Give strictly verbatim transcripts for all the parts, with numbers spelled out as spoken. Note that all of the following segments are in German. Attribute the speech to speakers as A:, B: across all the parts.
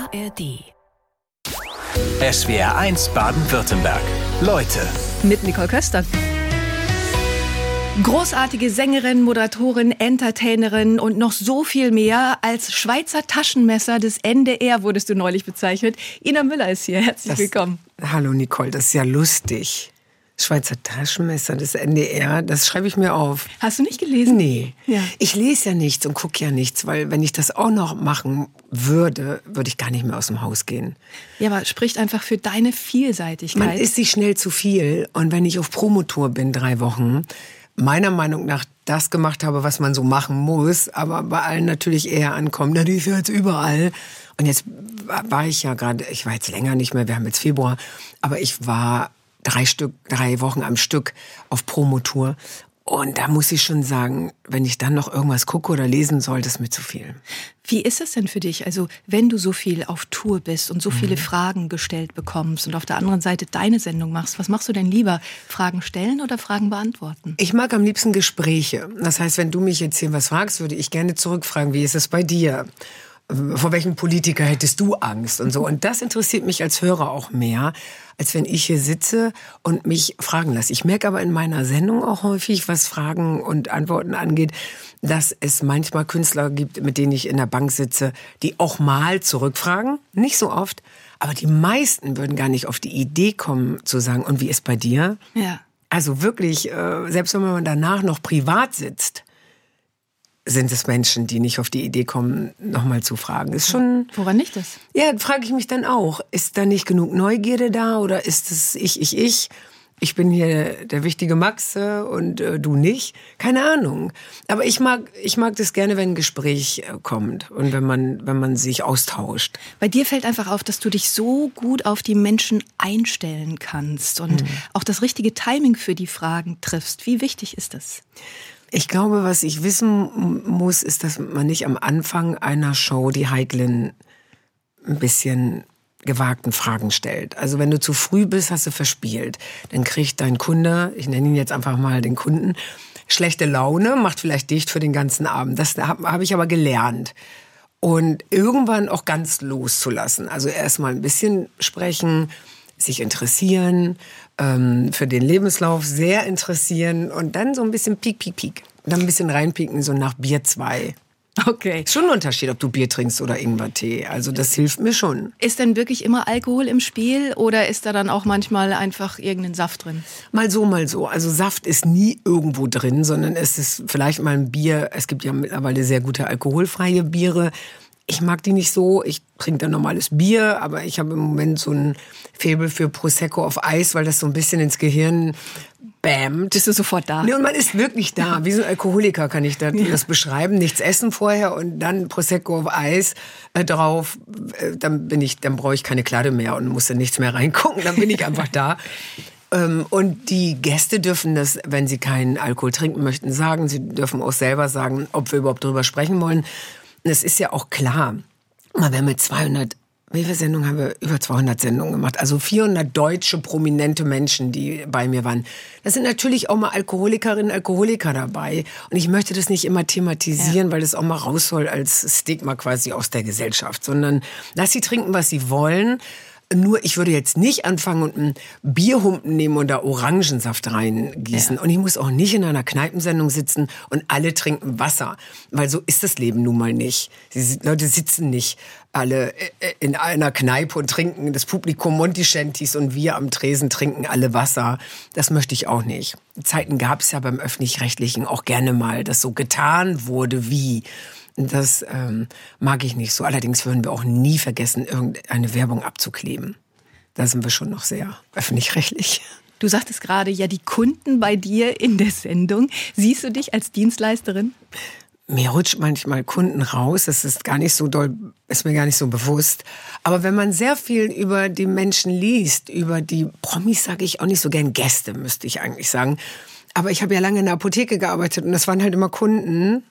A: A R D.
B: S W R eins Baden-Württemberg. Leute.
A: Mit Nicole Köster. Großartige Sängerin, Moderatorin, Entertainerin und noch so viel mehr. Als Schweizer Taschenmesser des N D R wurdest du neulich bezeichnet. Ina Müller ist hier. Herzlich
C: das,
A: willkommen.
C: Hallo Nicole, das ist ja lustig. Schweizer Taschenmesser des N D R, das schreibe ich mir auf.
A: Hast du nicht gelesen?
C: Nee.
A: Ja.
C: Ich lese ja nichts und gucke ja nichts, weil wenn ich das auch noch machen würde, würde ich gar nicht mehr aus dem Haus gehen.
A: Ja, aber spricht einfach für deine Vielseitigkeit.
C: Man ist sich schnell zu viel und wenn ich auf Promotour bin, drei Wochen, meiner Meinung nach das gemacht habe, was man so machen muss, aber bei allen natürlich eher ankommt, na, die ist ja jetzt überall. Und jetzt war ich ja gerade, ich war jetzt länger nicht mehr, wir haben jetzt Februar, aber ich war drei Stück, drei Wochen am Stück auf Promotour. Und da muss ich schon sagen, wenn ich dann noch irgendwas gucke oder lesen soll, das ist mir zu viel.
A: Wie ist es denn für dich? Also wenn du so viel auf Tour bist und so viele mhm. Fragen gestellt bekommst und auf der anderen Seite deine Sendung machst, was machst du denn lieber? Fragen stellen oder Fragen beantworten?
C: Ich mag am liebsten Gespräche. Das heißt, wenn du mich jetzt hier was fragst, würde ich gerne zurückfragen, wie ist es bei dir? Vor welchem Politiker hättest du Angst und so. Und das interessiert mich als Hörer auch mehr, als wenn ich hier sitze und mich fragen lasse. Ich merke aber in meiner Sendung auch häufig, was Fragen und Antworten angeht, dass es manchmal Künstler gibt, mit denen ich in der Bank sitze, die auch mal zurückfragen. Nicht so oft, aber die meisten würden gar nicht auf die Idee kommen zu sagen, und wie ist bei dir?
A: Ja.
C: Also wirklich, selbst wenn man danach noch privat sitzt, sind es Menschen, die nicht auf die Idee kommen, nochmal zu fragen. Ist schon.
A: Woran liegt das?
C: Ja, frage ich mich dann auch. Ist da nicht genug Neugierde da oder ist es ich, ich, ich? Ich bin hier der wichtige Max äh, und äh, du nicht? Keine Ahnung. Aber ich mag, ich mag das gerne, wenn ein Gespräch äh, kommt und wenn man, wenn man sich austauscht.
A: Bei dir fällt einfach auf, dass du dich so gut auf die Menschen einstellen kannst und mhm. auch das richtige Timing für die Fragen triffst. Wie wichtig ist das?
C: Ich glaube, was ich wissen muss, ist, dass man nicht am Anfang einer Show die heiklen, ein bisschen gewagten Fragen stellt. Also wenn du zu früh bist, hast du verspielt. Dann kriegt dein Kunde, ich nenne ihn jetzt einfach mal den Kunden, schlechte Laune, macht vielleicht dicht für den ganzen Abend. Das habe hab ich aber gelernt. Und irgendwann auch ganz loszulassen. Also erst mal ein bisschen sprechen, sich interessieren, ähm, für den Lebenslauf sehr interessieren und dann so ein bisschen piek, piek, piek. Dann ein bisschen reinpieken, so nach Bier zwei.
A: Okay.
C: Ist schon ein Unterschied, ob du Bier trinkst oder Ingwertee. Also das hilft mir schon.
A: Ist denn wirklich immer Alkohol im Spiel oder ist da dann auch manchmal einfach irgendein Saft drin?
C: Mal so, mal so. Also Saft ist nie irgendwo drin, sondern es ist vielleicht mal ein Bier. Es gibt ja mittlerweile sehr gute alkoholfreie Biere. Ich mag die nicht so. Ich trinke dann normales Bier, aber ich habe im Moment so ein Faible für Prosecco auf Eis, weil das so ein bisschen ins Gehirn bämt.
A: Bist du sofort da?
C: Nee, und man ist wirklich da. Wie so ein Alkoholiker kann ich das,
A: ja.
C: das beschreiben. Nichts essen vorher und dann Prosecco auf Eis äh, drauf. Äh, dann bin ich, dann brauche ich keine Kladde mehr und muss dann nichts mehr reingucken. Dann bin ich einfach da. Ähm, und die Gäste dürfen das, wenn sie keinen Alkohol trinken möchten, sagen. Sie dürfen auch selber sagen, ob wir überhaupt drüber sprechen wollen. Es ist ja auch klar, wir haben mit zweihundert, wie viele Sendungen haben wir? Über zweihundert Sendungen gemacht. Also vierhundert deutsche prominente Menschen, die bei mir waren. Da sind natürlich auch mal Alkoholikerinnen, Alkoholiker dabei. Und ich möchte das nicht immer thematisieren, ja. weil das auch mal raus soll als Stigma quasi aus der Gesellschaft. Sondern lass sie trinken, was sie wollen. Nur, ich würde jetzt nicht anfangen und einen Bierhumpen nehmen und da Orangensaft reingießen. Ja. Und ich muss auch nicht in einer Kneipensendung sitzen und alle trinken Wasser. Weil so ist das Leben nun mal nicht. Die Leute sitzen nicht alle in einer Kneipe und trinken, das Publikum Monty Shanties und wir am Tresen trinken alle Wasser. Das möchte ich auch nicht. Zeiten gab es ja beim Öffentlich-Rechtlichen auch gerne mal, dass so getan wurde wie... Das ähm, mag ich nicht so. Allerdings würden wir auch nie vergessen, irgendeine Werbung abzukleben. Da sind wir schon noch sehr öffentlich-rechtlich.
A: Du sagtest gerade, ja, die Kunden bei dir in der Sendung. Siehst du dich als Dienstleisterin?
C: Mir rutscht manchmal Kunden raus. Das ist gar nicht so doll, ist mir gar nicht so bewusst. Aber wenn man sehr viel über die Menschen liest, über die Promis, sage ich auch nicht so gern Gäste, müsste ich eigentlich sagen. Aber ich habe ja lange in der Apotheke gearbeitet und das waren halt immer Kunden.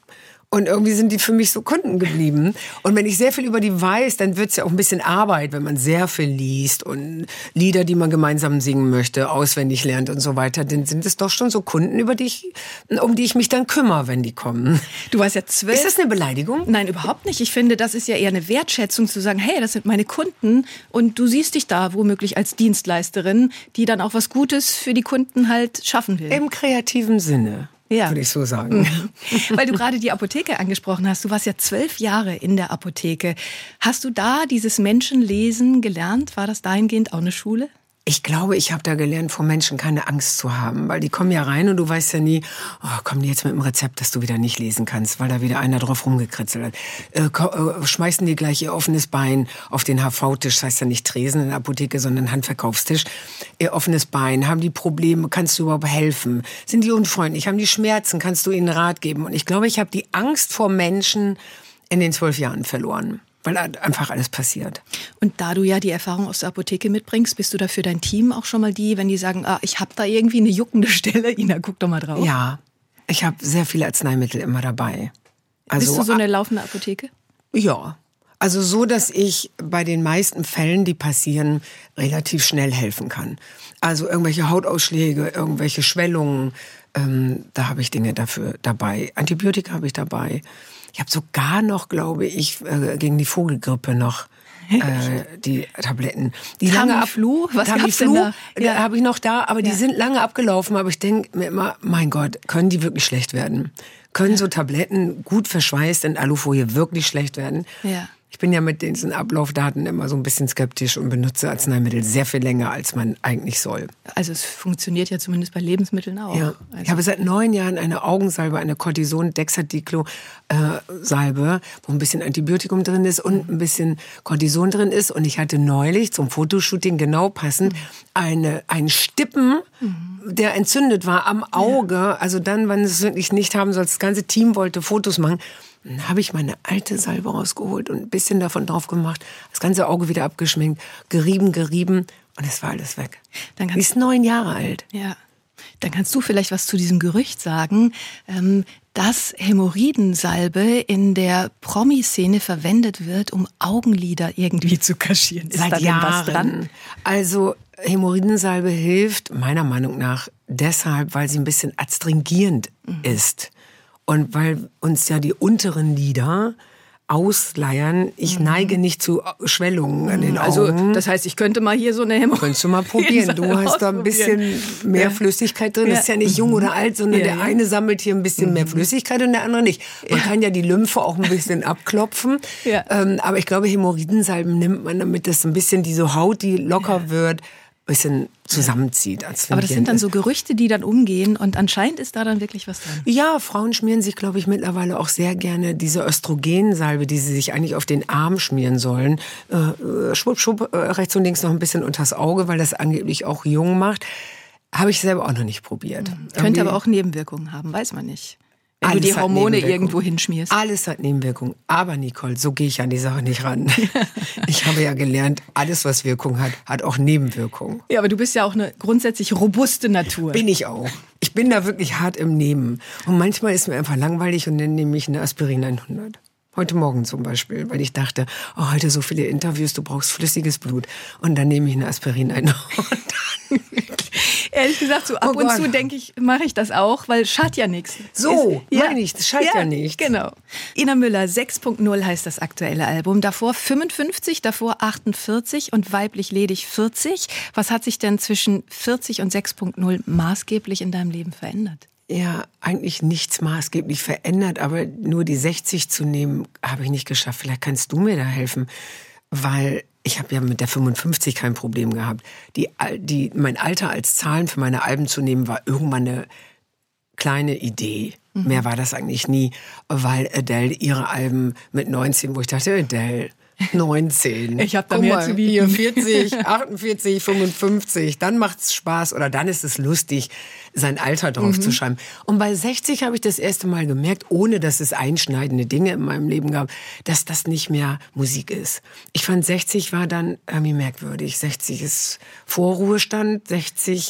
C: Und irgendwie sind die für mich so Kunden geblieben. Und wenn ich sehr viel über die weiß, dann wird es ja auch ein bisschen Arbeit, wenn man sehr viel liest und Lieder, die man gemeinsam singen möchte, auswendig lernt und so weiter. Dann sind es doch schon so Kunden, über die ich, um die ich mich dann kümmere, wenn die kommen.
A: Du warst ja zwölf.
C: Ist das eine Beleidigung?
A: Nein, überhaupt nicht. Ich finde, das ist ja eher eine Wertschätzung zu sagen, hey, das sind meine Kunden und du siehst dich da womöglich als Dienstleisterin, die dann auch was Gutes für die Kunden halt schaffen will.
C: Im kreativen Sinne. Ja. Würde ich so sagen.
A: Mhm. Weil du gerade die Apotheke angesprochen hast. Du warst ja zwölf Jahre in der Apotheke. Hast du da dieses Menschenlesen gelernt? War das dahingehend auch eine Schule?
C: Ich glaube, ich habe da gelernt, vor Menschen keine Angst zu haben, weil die kommen ja rein und du weißt ja nie, oh, kommen die jetzt mit einem Rezept, das du wieder nicht lesen kannst, weil da wieder einer drauf rumgekritzelt hat. Äh, äh, schmeißen die gleich ihr offenes Bein auf den H V-Tisch, das heißt ja nicht Tresen in der Apotheke, sondern Handverkaufstisch. Ihr offenes Bein, haben die Probleme, kannst du überhaupt helfen? Sind die unfreundlich, haben die Schmerzen, kannst du ihnen Rat geben? Und ich glaube, ich habe die Angst vor Menschen in den zwölf Jahren verloren. Weil einfach alles passiert.
A: Und da du ja die Erfahrung aus der Apotheke mitbringst, bist du da für dein Team auch schon mal die, wenn die sagen, ah, ich habe da irgendwie eine juckende Stelle, Ina, guck doch mal drauf.
C: Ja, ich habe sehr viele Arzneimittel immer dabei. Also,
A: bist du so eine laufende Apotheke?
C: Ja, also so, dass ich bei den meisten Fällen, die passieren, relativ schnell helfen kann. Also irgendwelche Hautausschläge, irgendwelche Schwellungen, ähm, da habe ich Dinge dafür dabei. Antibiotika habe ich dabei. Ich habe sogar noch, glaube ich, äh, gegen die Vogelgrippe noch äh, die Tabletten. Die
A: Tamiflu? Was gab's denn da?
C: Ja. Habe ich noch da, aber die
A: ja.
C: sind lange abgelaufen. Aber ich denke mir immer, mein Gott, können die wirklich schlecht werden? Können ja. so Tabletten gut verschweißt in Alufolie wirklich schlecht werden?
A: Ja.
C: Ich bin ja mit diesen Ablaufdaten immer so ein bisschen skeptisch und benutze Arzneimittel sehr viel länger, als man eigentlich soll.
A: Also es funktioniert ja zumindest bei Lebensmitteln auch.
C: Ja.
A: Also.
C: Ich habe seit neun Jahren eine Augensalbe, eine Cortison-Dexadiclo-Salbe, wo ein bisschen Antibiotikum drin ist und ein bisschen Cortison drin ist. Und ich hatte neulich zum Fotoshooting genau passend eine, einen Stippen, mhm. der entzündet war am Auge. Ja. Also dann, wenn es wirklich nicht haben soll, das ganze Team wollte Fotos machen. Dann habe ich meine alte Salbe rausgeholt und ein bisschen davon drauf gemacht, das ganze Auge wieder abgeschminkt, gerieben, gerieben und es war alles weg.
A: Dann
C: Die ist neun Jahre alt.
A: Ja, dann kannst du vielleicht was zu diesem Gerücht sagen, ähm, dass Hämorrhoidensalbe in der Promi-Szene verwendet wird, um Augenlider irgendwie zu kaschieren. Ist
C: Seit
A: da denn
C: Jahren.
A: was dran?
C: Also Hämorrhoidensalbe hilft meiner Meinung nach deshalb, weil sie ein bisschen adstringierend mhm. ist. Und weil uns ja die unteren Lider ausleiern, ich neige nicht zu Schwellungen an den Augen.
A: Also das heißt, ich könnte mal hier so eine Hämorrhoide...
C: Könntest du mal probieren. Du hast da ein bisschen mehr ja. Flüssigkeit drin. Ja. Das ist ja nicht jung oder alt, sondern ja, der ja. eine sammelt hier ein bisschen mhm. mehr Flüssigkeit und der andere nicht. Man ja. kann ja die Lymphe auch ein bisschen abklopfen. Ja. Ähm, aber ich glaube, Hämorrhoidensalben nimmt man, damit das ein bisschen diese Haut, die locker ja. wird, ein bisschen zusammenzieht. Als
A: aber das sind dann so Gerüchte, die dann umgehen und anscheinend ist da dann wirklich was dran.
C: Ja, Frauen schmieren sich, glaube ich, mittlerweile auch sehr gerne diese Östrogensalbe, die sie sich eigentlich auf den Arm schmieren sollen. Äh, schwupp, schwupp, äh, rechts und links noch ein bisschen unters Auge, weil das angeblich auch jung macht. Habe ich selber auch noch nicht probiert.
A: Mhm. Könnte aber auch Nebenwirkungen haben, weiß man nicht. Wenn Alles du die Hormone irgendwo hinschmierst.
C: Alles hat Nebenwirkungen. Aber Nicole, so gehe ich an die Sache nicht ran. Ich habe ja gelernt, alles, was Wirkung hat, hat auch Nebenwirkungen.
A: Ja, aber du bist ja auch eine grundsätzlich robuste Natur.
C: Bin ich auch. Ich bin da wirklich hart im Nehmen. Und manchmal ist mir einfach langweilig und dann nehme ich eine Aspirin hundert. Heute Morgen zum Beispiel, weil ich dachte, oh, heute so viele Interviews, du brauchst flüssiges Blut. Und dann nehme ich eine Aspirin hundert.
A: Ehrlich gesagt, so ab oh und Gott. zu denke ich, mache ich das auch, weil schadet ja nichts.
C: So,
A: ist,
C: meine ich, das schadet ja, ja nicht.
A: Genau. Ina Müller, sechs Punkt null heißt das aktuelle Album. Davor fünfundfünfzig, davor achtundvierzig und weiblich ledig vierzig. Was hat sich denn zwischen vierzig und sechs Punkt null maßgeblich in deinem Leben verändert?
C: Ja, eigentlich nichts maßgeblich verändert, aber nur die sechzig zu nehmen, habe ich nicht geschafft. Vielleicht kannst du mir da helfen, weil ich habe ja mit der fünfundfünfzig kein Problem gehabt. Die, die, mein Alter als Zahlen für meine Alben zu nehmen, war irgendwann eine kleine Idee. Mhm. Mehr war das eigentlich nie, weil Adele ihre Alben mit neunzehn, wo ich dachte, Adele... neunzehn.
A: Ich habe da mehr zu bieten.
C: vierzig, achtundvierzig, fünfundfünfzig. Dann macht's Spaß oder dann ist es lustig, sein Alter drauf mhm. zu schreiben. Und bei sechzig habe ich das erste Mal gemerkt, ohne dass es einschneidende Dinge in meinem Leben gab, dass das nicht mehr Musik ist. Ich fand, sechzig war dann irgendwie merkwürdig. sechzig ist Vorruhestand, sechzig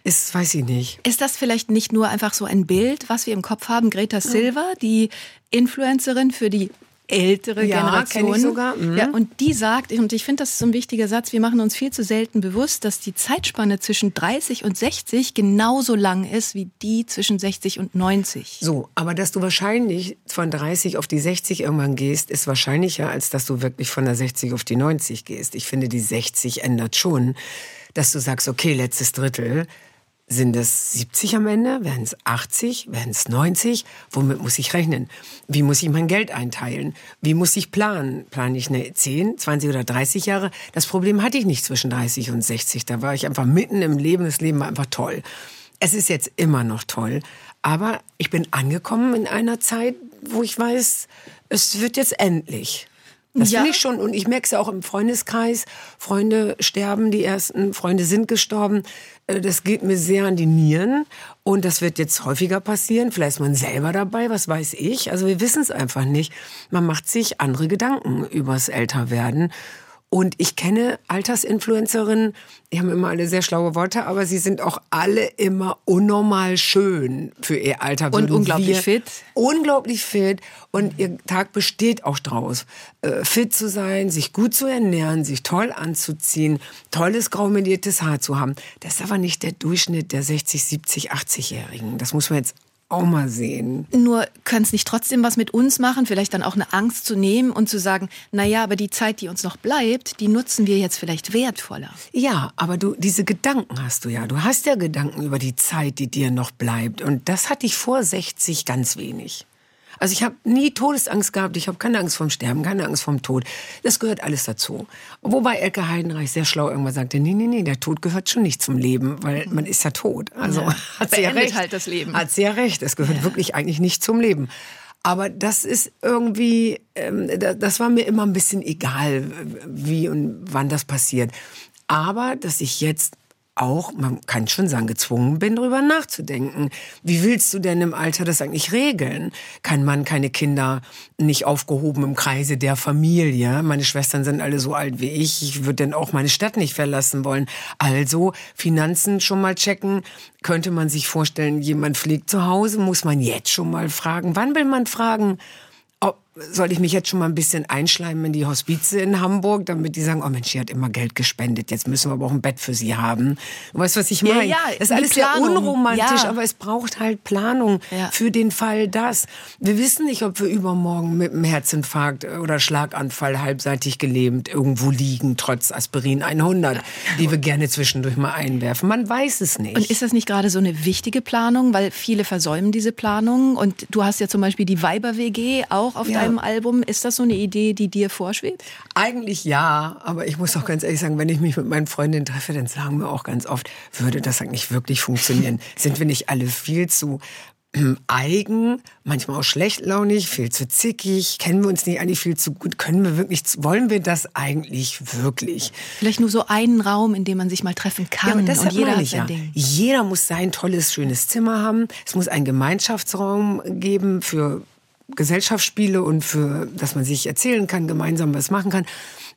C: ist, weiß ich nicht.
A: Ist das vielleicht nicht nur einfach so ein Bild, was wir im Kopf haben? Greta Silva, die Influencerin für die ältere
C: Ja,
A: Generation.
C: kenn ich sogar. Mhm.
A: Ja, und die sagt, und ich finde, das ist so ein wichtiger Satz, wir machen uns viel zu selten bewusst, dass die Zeitspanne zwischen dreißig und sechzig genauso lang ist wie die zwischen sechzig und neunzig.
C: So, aber dass du wahrscheinlich von dreißig auf die sechzig irgendwann gehst, ist wahrscheinlicher, als dass du wirklich von der sechzig auf die neunzig gehst. Ich finde, die sechzig ändert schon, dass du sagst, okay, letztes Drittel, sind es siebzig am Ende? Werden es achtzig? Werden es neunzig? Womit muss ich rechnen? Wie muss ich mein Geld einteilen? Wie muss ich planen? Plane ich eine zehn, zwanzig oder dreißig Jahre? Das Problem hatte ich nicht zwischen dreißig und sechzig. Da war ich einfach mitten im Leben. Das Leben war einfach toll. Es ist jetzt immer noch toll. Aber ich bin angekommen in einer Zeit, wo ich weiß, es wird jetzt endlich. Das
A: Ja.
C: finde ich schon. Und ich merke es ja auch im Freundeskreis. Freunde sterben, die ersten Freunde sind gestorben. Äh, Das geht mir sehr an die Nieren. Und das wird jetzt häufiger passieren. Vielleicht ist man selber dabei, was weiß ich. Also wir wissen es einfach nicht. Man macht sich andere Gedanken übers Älterwerden. Und ich kenne Altersinfluencerinnen, die haben immer alle sehr schlaue Worte, aber sie sind auch alle immer unnormal schön für ihr Alter.
A: Und
C: Würden
A: unglaublich
C: wir-
A: fit.
C: Unglaublich fit. Und ihr Tag besteht auch draus, äh, fit zu sein, sich gut zu ernähren, sich toll anzuziehen, tolles graumeliertes Haar zu haben. Das ist aber nicht der Durchschnitt der sechzig, siebzig, achtzig-Jährigen. Das muss man jetzt auch mal sehen.
A: Nur können es nicht trotzdem was mit uns machen, vielleicht dann auch eine Angst zu nehmen und zu sagen, naja, aber die Zeit, die uns noch bleibt, die nutzen wir jetzt vielleicht wertvoller.
C: Ja, aber du, diese Gedanken hast du ja. Du hast ja Gedanken über die Zeit, die dir noch bleibt. Und das hatte ich vor sechzig ganz wenig. Also ich habe nie Todesangst gehabt. Ich habe keine Angst vorm Sterben, keine Angst vorm Tod. Das gehört alles dazu. Wobei Elke Heidenreich sehr schlau irgendwann sagte, nee, nee, nee, der Tod gehört schon nicht zum Leben, weil man ist ja tot. Also
A: Ja,
C: hat sie ja
A: beendet
C: recht.
A: halt das Leben.
C: Hat sie ja recht. Es gehört
A: Ja.
C: wirklich eigentlich nicht zum Leben. Aber das ist irgendwie, ähm, da- das war mir immer ein bisschen egal, wie und wann das passiert. Aber dass ich jetzt auch, man kann schon sagen, gezwungen bin, darüber nachzudenken. Wie willst du denn im Alter das eigentlich regeln? Kein Mann, keine Kinder, nicht aufgehoben im Kreise der Familie. Meine Schwestern sind alle so alt wie ich. Ich würde dann auch meine Stadt nicht verlassen wollen. Also Finanzen schon mal checken. Könnte man sich vorstellen, jemand pflegt zu Hause, muss man jetzt schon mal fragen. Wann will man fragen? Ob, soll ich mich jetzt schon mal ein bisschen einschleimen in die Hospize in Hamburg, damit die sagen, oh Mensch, die hat immer Geld gespendet, jetzt müssen wir aber auch ein Bett für sie haben. Du weißt, was ich
A: Ja,
C: meine?
A: ja,
C: das ist
A: die
C: alles sehr
A: Planung.
C: unromantisch,
A: Ja.
C: aber es braucht halt Planung
A: Ja.
C: für den Fall das. Wir wissen nicht, ob wir übermorgen mit einem Herzinfarkt oder Schlaganfall halbseitig gelähmt irgendwo liegen, trotz Aspirin hundert, die wir gerne zwischendurch mal einwerfen. Man weiß es nicht.
A: Und ist das nicht gerade so eine wichtige Planung, weil viele versäumen diese Planung? Und du hast ja zum Beispiel die Weiber-W G auch auf
C: Ja.
A: deinem Album. Ist das so eine Idee, die dir vorschwebt?
C: Eigentlich ja, aber ich muss auch ganz ehrlich sagen, wenn ich mich mit meinen Freundinnen treffe, dann sagen wir auch ganz oft, würde das eigentlich wirklich funktionieren? Sind wir nicht alle viel zu ähm, eigen, manchmal auch schlechtlaunig, viel zu zickig? Kennen wir uns nicht eigentlich viel zu gut? Können wir wirklich, wollen wir das eigentlich wirklich?
A: Vielleicht nur so einen Raum, in dem man sich mal treffen kann.
C: Ja, aber das
A: und jeder
C: meine
A: hat
C: ich
A: sein
C: ja.
A: Ding.
C: Jeder muss sein tolles, schönes Zimmer haben. Es muss einen Gemeinschaftsraum geben für Gesellschaftsspiele und für, dass man sich erzählen kann, gemeinsam was machen kann.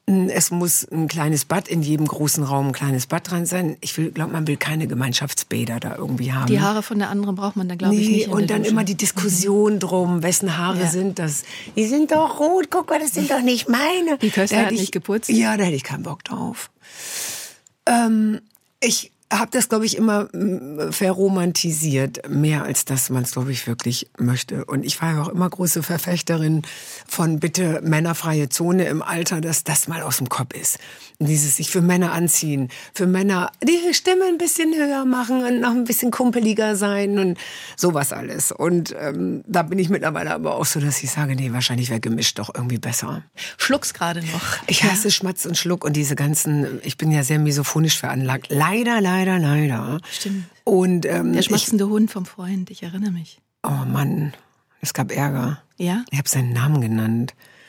C: Es muss ein kleines Bad in jedem großen Raum, ein kleines Bad dran sein. Ich will, glaube, man will keine Gemeinschaftsbäder da irgendwie haben.
A: Die Haare von der anderen braucht man da, glaube ich,
C: Nee,
A: nicht. in
C: und
A: der
C: dann
A: Dusche.
C: immer die Diskussion drum, wessen Haare
A: Ja.
C: sind das? Die sind doch rot, guck mal, das sind doch nicht meine.
A: Die Köster
C: Da
A: hat
C: hätte ich-
A: nicht geputzt?
C: Ja, da hätte ich keinen Bock drauf. Ähm, ich habe das, glaube ich, immer mm, verromantisiert, mehr als dass man es, glaube ich, wirklich möchte. Und ich war ja auch immer große Verfechterin von bitte männerfreie Zone im Alter, dass das mal aus dem Kopf ist. Dieses sich für Männer anziehen, für Männer die Stimme ein bisschen höher machen und noch ein bisschen kumpeliger sein und sowas alles. Und ähm, da bin ich mittlerweile aber auch so, dass ich sage, nee, wahrscheinlich wäre gemischt doch irgendwie besser.
A: Schluck's gerade noch.
C: Ich hasse Schmatz und Schluck und diese ganzen, ich bin ja sehr misophonisch veranlagt. Leider, leider, leider.
A: Stimmt.
C: Und ähm,
A: Der
C: ich,
A: schmatzende Hund vom Freund, ich erinnere mich.
C: oh Mann, es gab Ärger.
A: Ja?
C: Ich habe seinen Namen genannt.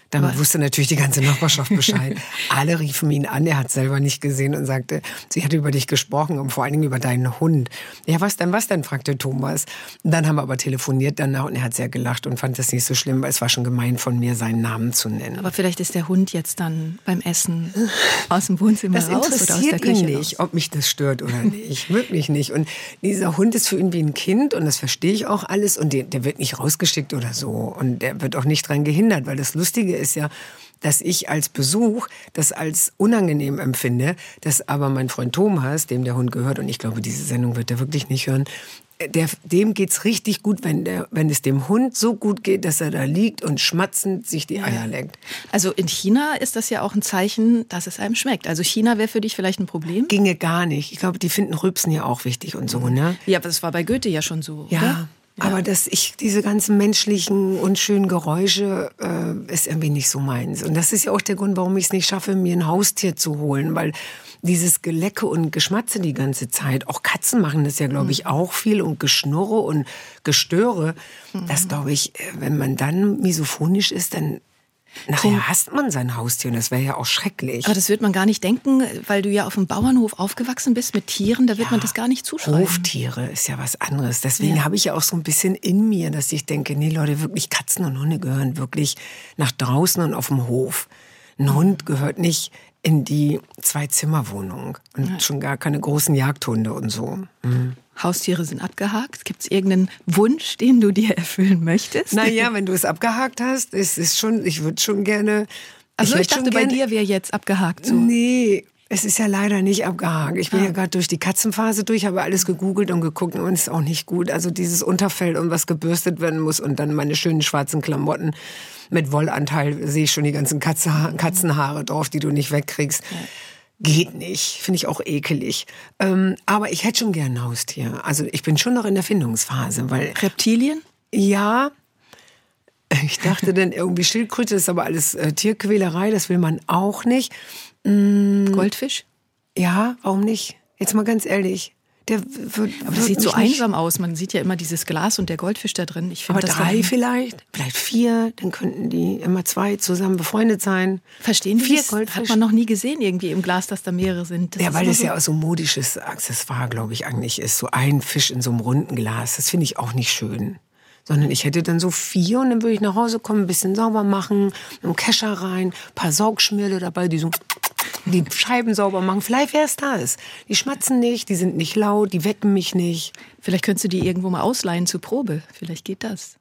C: Damit wusste natürlich die ganze Nachbarschaft Bescheid. Alle riefen ihn an, er hat selber nicht gesehen und sagte, sie hatte über dich gesprochen und vor allen Dingen über deinen Hund. Ja, was denn, was denn, fragte Thomas. Und dann haben wir aber telefoniert danach und er hat sehr gelacht und fand das nicht so schlimm, weil es war schon gemein von mir, seinen Namen zu nennen.
A: Aber vielleicht ist der Hund jetzt dann beim Essen aus dem Wohnzimmer
C: das
A: raus oder aus der Küche
C: ihn nicht,
A: raus.
C: Ob mich das stört oder nicht. Wirklich nicht. Und dieser Hund ist für ihn wie ein Kind und das verstehe ich auch alles und der, der wird nicht rausgeschickt oder so und der wird auch nicht dran gehindert, weil das Lustige ist ja, dass ich als Besuch das als unangenehm empfinde, dass aber mein Freund Thomas, dem der Hund gehört, und ich glaube, diese Sendung wird er wirklich nicht hören, der, dem geht's richtig gut, wenn, der, wenn es dem Hund so gut geht, dass er da liegt und schmatzend sich die Eier leckt.
A: Also in China ist das ja auch ein Zeichen, dass es einem schmeckt. Also China wäre für dich vielleicht ein Problem?
C: Ginge gar nicht. Ich glaube, die finden Rülpsen ja auch wichtig und so, ne?
A: Ja, aber das war bei Goethe ja schon so,
C: ja.
A: oder?
C: Ja. Aber dass ich diese ganzen menschlichen, unschönen Geräusche äh, ist irgendwie nicht so meins. Und das ist ja auch der Grund, warum ich es nicht schaffe, mir ein Haustier zu holen. Weil dieses Gelecke und Geschmatze die ganze Zeit, auch Katzen machen das ja, glaube ich, auch viel. Und Geschnurre und Gestöre, mhm. das glaube ich, wenn man dann misophonisch ist, dann nachher hasst man sein Haustier und das wäre ja auch schrecklich.
A: Aber das wird man gar nicht denken, weil du ja auf dem Bauernhof aufgewachsen bist mit Tieren, da wird
C: ja,
A: man das gar nicht zuschreiben.
C: Hoftiere ist ja was anderes. Deswegen
A: ja.
C: habe ich ja auch so ein bisschen in mir, dass ich denke, nee Leute, wirklich Katzen und Hunde gehören wirklich nach draußen und auf dem Hof. Ein Hund gehört nicht in die Zwei-Zimmer-Wohnung und ja. schon gar keine großen Jagdhunde und so. Mhm.
A: Haustiere sind abgehakt. Gibt es irgendeinen Wunsch, den du dir erfüllen möchtest?
C: Naja, wenn du es abgehakt hast, ist es schon, ich würde schon gerne...
A: Also ich,
C: ich
A: dachte, bei dir wäre jetzt abgehakt so.
C: Nee, es ist ja leider nicht abgehakt. Ich bin
A: ah.
C: ja gerade durch die Katzenphase durch, habe alles gegoogelt und geguckt und es ist auch nicht gut. Also dieses Unterfell und was gebürstet werden muss und dann meine schönen schwarzen Klamotten mit Wollanteil, sehe ich schon die ganzen Katze, Katzenhaare drauf, die du nicht wegkriegst. Ja. Geht nicht, finde ich auch ekelig. Ähm, aber ich hätte schon gern ein Haustier. Also ich bin schon noch in der Findungsphase, weil...
A: Reptilien?
C: Ja. Ich dachte dann irgendwie Schildkröte, das ist aber alles äh, Tierquälerei, das will man auch nicht. Mm,
A: Goldfisch?
C: Ja, warum nicht? Jetzt mal ganz ehrlich. Der wird,
A: aber das sieht so einsam aus. Man sieht ja immer dieses Glas und der Goldfisch da drin. Ich
C: aber
A: das
C: drei vielleicht, vielleicht vier, dann könnten die immer zwei zusammen befreundet sein.
A: Verstehen
C: vier
A: das?
C: Goldfisch.
A: Hat man noch nie gesehen irgendwie im Glas, dass da mehrere sind. Das
C: ja, weil das
A: so
C: ja auch so ein modisches Accessoire, glaube ich, eigentlich ist. So ein Fisch in so einem runden Glas, das finde ich auch nicht schön. Sondern ich hätte dann so vier und dann würde ich nach Hause kommen, ein bisschen sauber machen, einen Kescher rein, ein paar Saugschmirle dabei, die so die Scheiben sauber machen. Vielleicht wäre es das. Die schmatzen nicht, die sind nicht laut, die wecken mich nicht.
A: Vielleicht könntest du die irgendwo mal ausleihen zur Probe. Vielleicht geht das.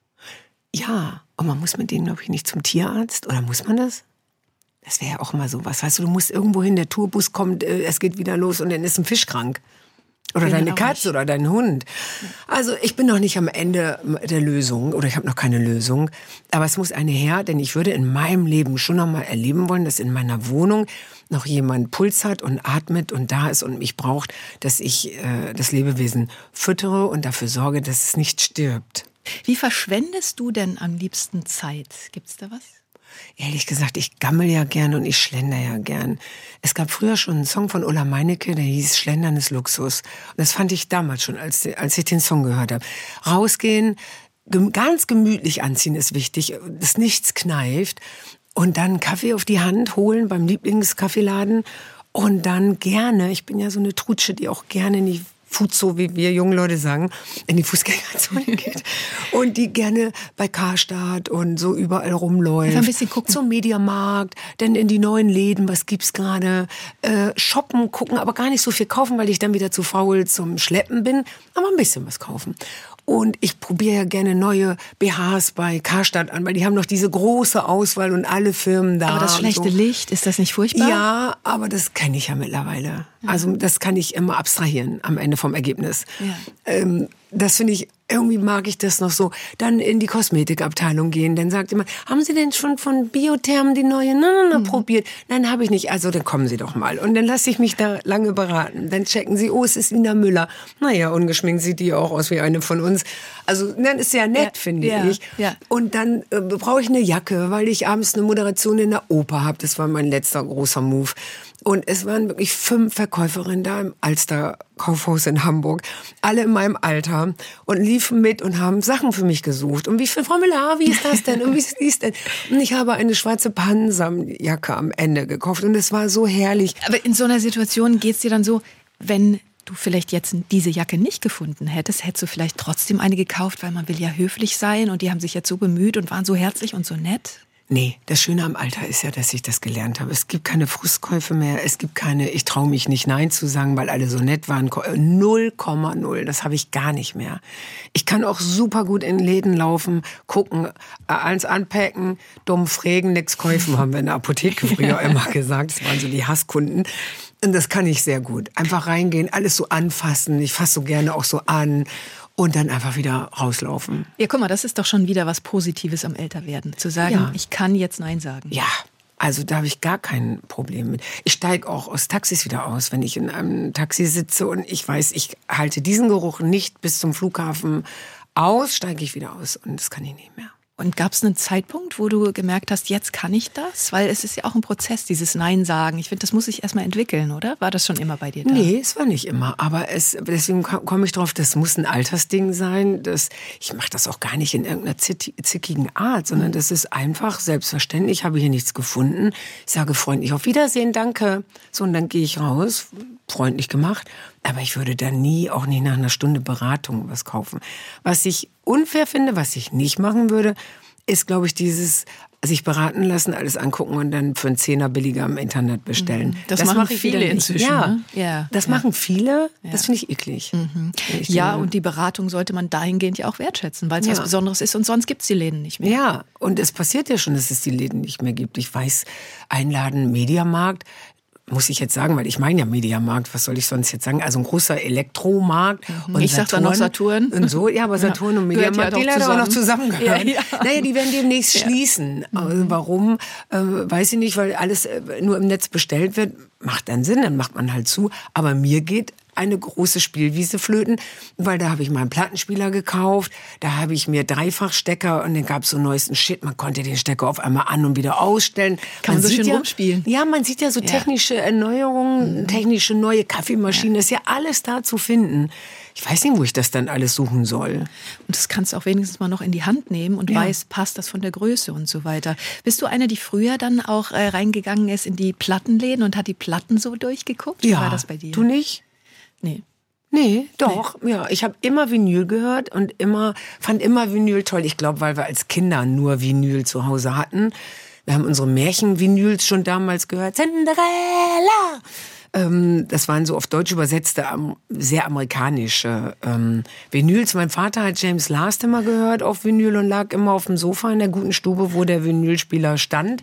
C: Ja, und man muss mit denen, glaube ich, nicht zum Tierarzt. Oder muss man das? Das wäre ja auch mal sowas. Weißt du, du musst irgendwo hin, der Tourbus kommt, äh, es geht wieder los und dann ist ein Fisch krank. Oder
A: Bin
C: deine Katze nicht. Oder dein Hund. Also ich bin noch nicht am Ende der Lösung oder ich habe noch keine Lösung. Aber es muss eine her, denn ich würde in meinem Leben schon noch mal erleben wollen, dass in meiner Wohnung noch jemand Puls hat und atmet und da ist und mich braucht, dass ich äh, das Lebewesen füttere und dafür sorge, dass es nicht stirbt.
A: Wie verschwendest du denn am liebsten Zeit? Gibt's da was?
C: Ehrlich gesagt, ich gammel ja gern und ich schlender ja gern. Es gab früher schon einen Song von Ulla Meinecke, der hieß Schlendern ist Luxus. Und das fand ich damals schon, als, als ich den Song gehört habe. Rausgehen, ganz gemütlich anziehen ist wichtig, dass nichts kneift. Und dann Kaffee auf die Hand holen beim Lieblingskaffeeladen. Und dann gerne, ich bin ja so eine Trutsche, die auch gerne in die Fuzo, wie wir jungen Leute sagen, in die Fußgängerzone geht und die gerne bei Karstadt und so überall rumläuft.
A: Einfach ein bisschen gucken.
C: Zum Mediamarkt, dann in die neuen Läden, was gibt's gerade, äh, shoppen, gucken, aber gar nicht so viel kaufen, weil ich dann wieder zu faul zum Schleppen bin, aber ein bisschen was kaufen. Und ich probiere ja gerne neue B Hs bei Karstadt an, weil die haben noch diese große Auswahl und alle Firmen da.
A: Aber das schlechte
C: so.
A: Licht, ist das nicht furchtbar?
C: Ja, aber das kenne ich ja mittlerweile. Ja. Also das kann ich immer abstrahieren am Ende vom Ergebnis. Ja. Ähm, das finde ich, irgendwie mag ich das noch so. Dann in die Kosmetikabteilung gehen, dann sagt jemand, haben Sie denn schon von Biotherm die neue na, na, na, mhm. probiert? Nein, habe ich nicht. Also dann kommen Sie doch mal. Und dann lasse ich mich da lange beraten. Dann checken Sie, oh, es ist Ina Müller. Naja, ungeschminkt sieht die auch aus wie eine von uns. Also dann ist ja nett, ja, finde
A: ja,
C: ich.
A: Ja.
C: Und dann äh, brauche ich eine Jacke, weil ich abends eine Moderation in der Oper habe. Das war mein letzter großer Move. Und es waren wirklich fünf Verkäuferinnen da im Alster Kaufhaus in Hamburg, alle in meinem Alter und liefen mit und haben Sachen für mich gesucht. Und wie viel, Frau Müller, wie ist das denn? Und wie ist dies denn? Und ich habe eine schwarze Pansamjacke am Ende gekauft und es war so herrlich.
A: Aber in so einer Situation geht's dir dann so, wenn du vielleicht jetzt diese Jacke nicht gefunden hättest, hättest du vielleicht trotzdem eine gekauft, weil man will ja höflich sein und die haben sich jetzt so bemüht und waren so herzlich und so nett?
C: Nee, das Schöne am Alter ist ja, dass ich das gelernt habe. Es gibt keine Frustkäufe mehr, es gibt keine, ich traue mich nicht Nein zu sagen, weil alle so nett waren. null Komma null, das habe ich gar nicht mehr. Ich kann auch super gut in Läden laufen, gucken, eins anpacken, dumm frägen, nix kaufen, haben wir in der Apotheke früher immer gesagt. Das waren so die Hasskunden. Und das kann ich sehr gut. Einfach reingehen, alles so anfassen. Ich fasse so gerne auch so an. Und dann einfach wieder rauslaufen.
A: Ja, guck mal, das ist doch schon wieder was Positives am Älterwerden. Zu sagen, ja. Ich kann jetzt Nein sagen.
C: Ja, also da habe ich gar kein Problem mit. Ich steige auch aus Taxis wieder aus, wenn ich in einem Taxi sitze und ich weiß, ich halte diesen Geruch nicht bis zum Flughafen aus, steige ich wieder aus und das kann ich nicht mehr.
A: Und gab es einen Zeitpunkt, wo du gemerkt hast, jetzt kann ich das? Weil es ist ja auch ein Prozess, dieses Nein sagen. Ich finde, das muss sich erstmal entwickeln, oder? War das schon immer bei dir da?
C: Nee, es war nicht immer. Aber es, deswegen komme ich drauf, das muss ein Altersding sein. Das, ich mache das auch gar nicht in irgendeiner zickigen Art, sondern das ist einfach selbstverständlich. Ich habe hier nichts gefunden. Ich sage freundlich auf Wiedersehen, danke. So, und dann gehe ich raus, freundlich gemacht. Aber ich würde da nie, auch nicht nach einer Stunde Beratung was kaufen. Was ich unfair finde, was ich nicht machen würde, ist, glaube ich, dieses sich beraten lassen, alles angucken und dann für einen Zehner billiger im Internet bestellen.
A: Das, das machen mache viele inzwischen.
C: Ja,
A: ne? ja,
C: das
A: ja.
C: machen viele.
A: Ja.
C: Das finde ich eklig.
A: Mhm.
C: Ich
A: ja,
C: denke,
A: und die Beratung sollte man dahingehend ja auch wertschätzen, weil es
C: ja.
A: was Besonderes ist und sonst gibt es die Läden nicht mehr.
C: Ja, und es passiert ja schon, dass es die Läden nicht mehr gibt. Ich weiß, Einladen, Mediamarkt, muss ich jetzt sagen, weil ich meine ja Mediamarkt, was soll ich sonst jetzt sagen? Also ein großer Elektromarkt.
A: Mhm. Und ich sag dann noch Saturn.
C: Und so, ja, aber Saturn ja. und Mediamarkt, ja die leider auch noch zusammengehören. Ja, ja. Naja, die werden demnächst ja. schließen. Also warum, äh, weiß ich nicht, weil alles nur im Netz bestellt wird. Macht dann Sinn, dann macht man halt zu. Aber mir geht eine große Spielwiese flöten, weil da habe ich mal einen Plattenspieler gekauft, da habe ich mir Dreifachstecker und dann gab es so neuesten Shit, man konnte den Stecker auf einmal an- und wieder ausstellen.
A: Kann man so schön
C: ja,
A: rumspielen.
C: Ja, man sieht ja so technische ja. Erneuerungen, mhm. technische neue Kaffeemaschinen, ja. ist ja alles da zu finden. Ich weiß nicht, wo ich das dann alles suchen soll.
A: Und das kannst du auch wenigstens mal noch in die Hand nehmen und ja. weißt, passt das von der Größe und so weiter. Bist du eine, die früher dann auch äh, reingegangen ist in die Plattenläden und hat die Platten so durchgeguckt? Wie
C: ja.
A: war das bei dir?
C: Du nicht?
A: Nee.
C: Nee, doch. Nee. Ja, ich habe immer Vinyl gehört und immer fand immer Vinyl toll. Ich glaube, weil wir als Kinder nur Vinyl zu Hause hatten. Wir haben unsere Märchen-Vinyls schon damals gehört. Cinderella! Ähm, das waren so auf Deutsch übersetzte, sehr amerikanische ähm, Vinyls. Mein Vater hat James Last immer gehört auf Vinyl und lag immer auf dem Sofa in der guten Stube, wo der Vinylspieler stand.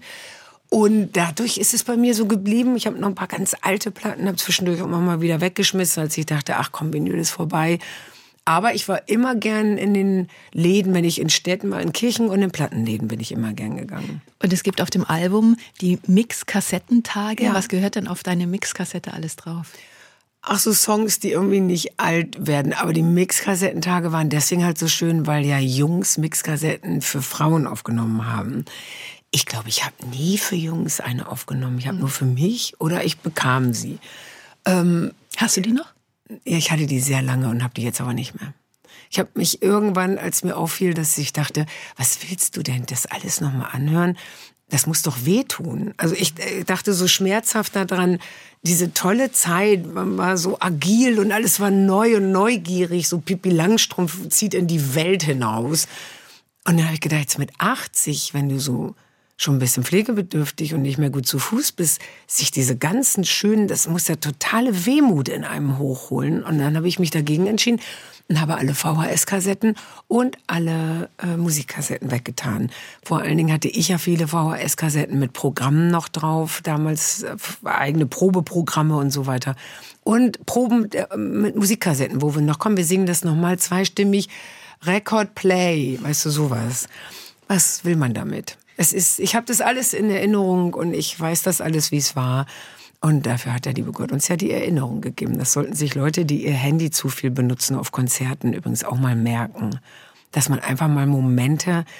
C: Und dadurch ist es bei mir so geblieben. Ich habe noch ein paar ganz alte Platten, habe zwischendurch auch mal wieder weggeschmissen, als ich dachte, ach komm, Vinyl ist vorbei. Aber ich war immer gern in den Läden, wenn ich in Städten war, in Kirchen und in Plattenläden bin ich immer gern gegangen.
A: Und es gibt auf dem Album die Mix-Kassettentage.
C: Ja.
A: Was gehört denn auf deine Mix-Kassette alles drauf?
C: Ach so, Songs, die irgendwie nicht alt werden. Aber die Mix-Kassettentage waren deswegen halt so schön, weil ja Jungs Mix-Kassetten für Frauen aufgenommen haben. Ich glaube, ich habe nie für Jungs eine aufgenommen. Ich habe nur für mich oder ich bekam sie. Ähm,
A: Hast du die noch?
C: Ja, ich hatte die sehr lange und habe die jetzt aber nicht mehr. Ich habe mich irgendwann, als mir auffiel, dass ich dachte, was willst du denn, das alles nochmal anhören? Das muss doch wehtun. Also ich dachte so schmerzhaft daran, diese tolle Zeit, man war so agil und alles war neu und neugierig, so Pippi Langstrumpf zieht in die Welt hinaus. Und dann habe ich gedacht, jetzt mit achtzig, wenn du so schon ein bisschen pflegebedürftig und nicht mehr gut zu Fuß bist, sich diese ganzen schönen, das muss ja totale Wehmut in einem hochholen. Und dann habe ich mich dagegen entschieden und habe alle V H S-Kassetten und alle äh, Musikkassetten weggetan. Vor allen Dingen hatte ich ja viele V H S-Kassetten mit Programmen noch drauf, damals äh, eigene Probeprogramme und so weiter. Und Proben äh, mit Musikkassetten, wo wir noch, komm, wir singen das nochmal zweistimmig, Record Play, weißt du, sowas. Was will man damit? Es ist, ich habe das alles in Erinnerung und ich weiß das alles, wie es war. Und dafür hat der liebe Gott uns ja die Erinnerung gegeben. Das sollten sich Leute, die ihr Handy zu viel benutzen auf Konzerten, übrigens auch mal merken. Dass man einfach mal Momente,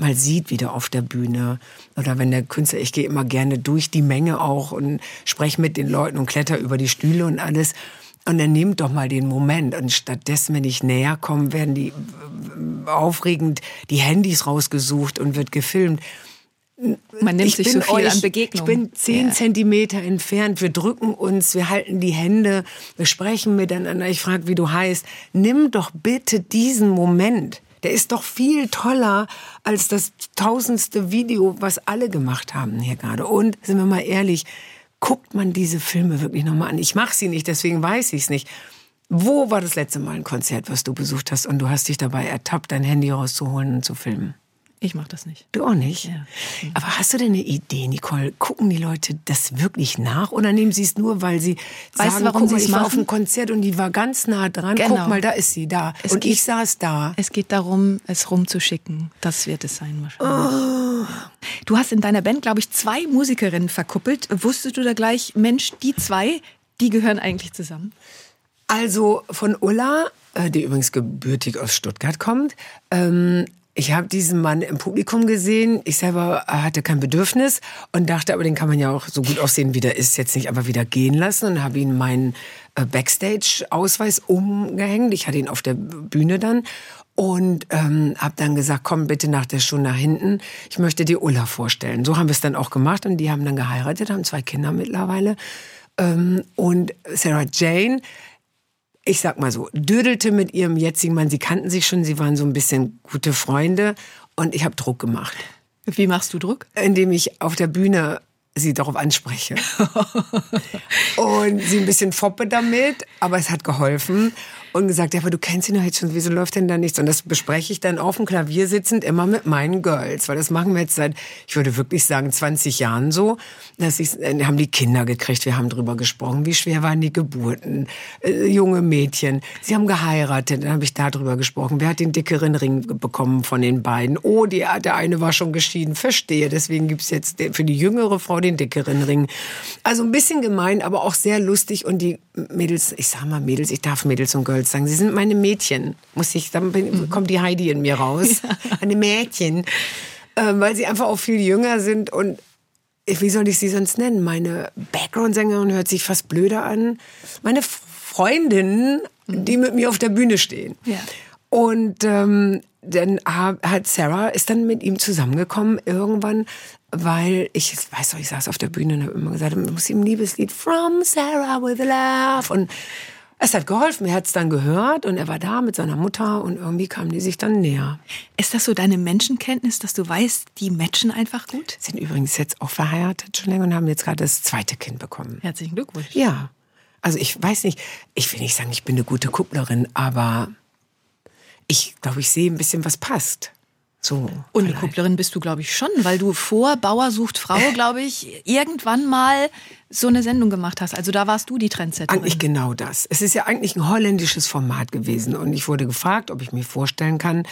C: mal sieht wieder auf der Bühne. Oder wenn der Künstler, ich gehe immer gerne durch die Menge auch und spreche mit den Leuten und kletter über die Stühle und alles. Und dann nehmt doch mal den Moment. Und stattdessen, wenn ich näher komme, werden die aufregend die Handys rausgesucht und wird gefilmt.
A: Man nimmt
C: ich
A: sich so viel
C: euch,
A: an Begegnungen.
C: Ich bin zehn
A: ja.
C: Zentimeter entfernt. Wir drücken uns, wir halten die Hände, wir sprechen miteinander. Ich frage, wie du heißt. Nimm doch bitte diesen Moment. Der ist doch viel toller als das tausendste Video, was alle gemacht haben hier gerade. Und, sind wir mal ehrlich, guckt man diese Filme wirklich nochmal an? Ich mache sie nicht, deswegen weiß ich es nicht. Wo war das letzte Mal ein Konzert, was du besucht hast und du hast dich dabei ertappt, dein Handy rauszuholen und zu filmen?
A: Ich mache das nicht.
C: Du auch nicht?
A: Ja.
C: Aber hast du denn eine Idee, Nicole? Gucken die Leute das wirklich nach oder nehmen sie es nur, weil sie
A: weißt
C: sagen,
A: du, warum
C: guck mal,
A: sie es
C: ich war
A: machen?
C: auf einem Konzert und die war ganz nah dran.
A: Genau.
C: Guck mal, da ist sie, da.
A: Es
C: und
A: geht,
C: ich saß da.
A: Es geht darum, es rumzuschicken. Das wird es sein wahrscheinlich.
C: Oh.
A: Du hast in deiner Band, glaube ich, zwei Musikerinnen verkuppelt. Wusstest du da gleich, Mensch, die zwei, die gehören eigentlich zusammen?
C: Also von Ulla, die übrigens gebürtig aus Stuttgart kommt, ähm, ich habe diesen Mann im Publikum gesehen. Ich selber hatte kein Bedürfnis und dachte, aber den kann man ja auch so gut aussehen, wie der ist, jetzt nicht aber wieder gehen lassen. Und habe ihn meinen Backstage-Ausweis umgehängt. Ich hatte ihn auf der Bühne dann. Und ähm, habe dann gesagt, komm bitte nach der Show nach hinten. Ich möchte dir Ulla vorstellen. So haben wir es dann auch gemacht. Und die haben dann geheiratet, haben zwei Kinder mittlerweile. Ähm, und Sarah Jane, ich sag mal so, dödelte mit ihrem jetzigen Mann. Sie kannten sich schon, sie waren so ein bisschen gute Freunde. Und ich habe Druck gemacht.
A: Wie machst du Druck?
C: Indem ich auf der Bühne sie darauf anspreche. Und sie ein bisschen foppe damit, aber es hat geholfen. Und gesagt, ja, aber du kennst ihn doch jetzt schon, wieso läuft denn da nichts? Und das bespreche ich dann auf dem Klavier sitzend immer mit meinen Girls. Weil das machen wir jetzt seit, ich würde wirklich sagen, zwanzig Jahren so. Dass ich, äh, haben die Kinder gekriegt, wir haben drüber gesprochen, wie schwer waren die Geburten, äh, junge Mädchen. Sie haben geheiratet, dann habe ich da drüber gesprochen. Wer hat den dickeren Ring bekommen von den beiden? Oh, die, der eine war schon geschieden, verstehe. Deswegen gibt's jetzt für die jüngere Frau den dickeren Ring. Also ein bisschen gemein, aber auch sehr lustig. Und die Mädels, ich sag mal Mädels, ich darf Mädels und Girls sagen, sie sind meine Mädchen. Muss ich, dann bin, kommt die Heidi in mir raus. Ja. Meine Mädchen. Ähm, weil sie einfach auch viel jünger sind und wie soll ich sie sonst nennen? Meine Background-Sängerin hört sich fast blöder an. Meine Freundinnen, die mit mir auf der Bühne stehen.
A: Ja.
C: Und ähm, dann hat Sarah, ist dann mit ihm zusammengekommen irgendwann, weil ich, weiß doch, ich saß auf der Bühne und habe immer gesagt, man muss ihm ein Liebeslied From Sarah with Love. Und es hat geholfen, er hat es dann gehört und er war da mit seiner Mutter und irgendwie kamen die sich dann näher.
A: Ist das so deine Menschenkenntnis, dass du weißt, die matchen einfach gut?
C: Sind übrigens jetzt auch verheiratet schon länger und haben jetzt gerade das zweite Kind bekommen.
A: Herzlichen Glückwunsch.
C: Ja, also ich weiß nicht, ich will nicht sagen, ich bin eine gute Kupplerin, aber ich glaube, ich sehe ein bisschen, was passt. So,
A: und eine Kupplerin bist du, glaube ich, schon, weil du vor Bauer sucht Frau, glaube ich, irgendwann mal so eine Sendung gemacht hast. Also da warst du die Trendsetterin.
C: Eigentlich genau das. Es ist ja eigentlich ein holländisches Format gewesen. Und ich wurde gefragt, ob ich mir vorstellen kann,